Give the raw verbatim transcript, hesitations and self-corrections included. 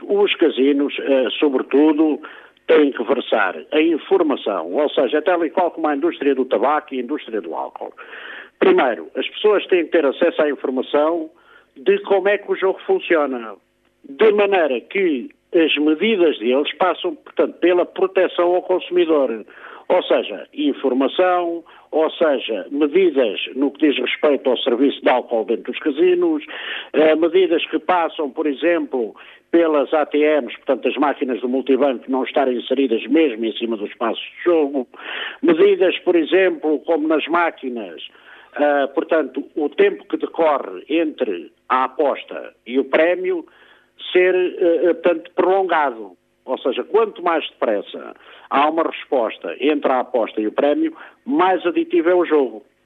os casinos, uh, sobretudo, têm que versar a informação, ou seja, tal e qual como a indústria do tabaco e a indústria do álcool. Primeiro, as pessoas têm que ter acesso à informação de como é que o jogo funciona, de maneira que as medidas deles passam, portanto, pela proteção ao consumidor, ou seja, informação, ou seja, medidas no que diz respeito ao serviço de álcool dentro dos casinos, eh, medidas que passam, por exemplo, pelas A T Ms, portanto, as máquinas do multibanco não estarem inseridas mesmo em cima dos espaços de jogo, medidas, por exemplo, como nas máquinas, uh, portanto, o tempo que decorre entre a aposta e o prémio ser, uh, portanto, prolongado. Ou seja, quanto mais depressa há uma resposta entre a aposta e o prémio, mais aditivo é o jogo.